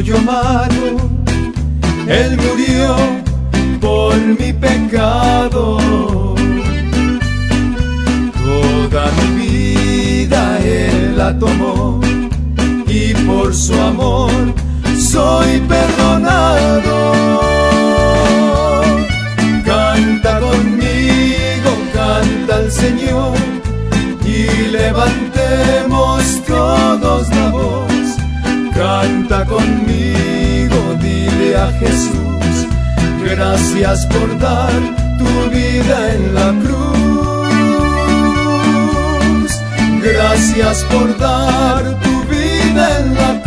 yo amado, Él murió por mi pecado. Toda mi vida Él la tomó, y por su amor soy perdonado. Canta conmigo, canta al Señor, y levantemos todos la voz. Canta conmigo, dile a Jesús, gracias por dar tu vida en la cruz. Gracias por dar tu vida en la cruz.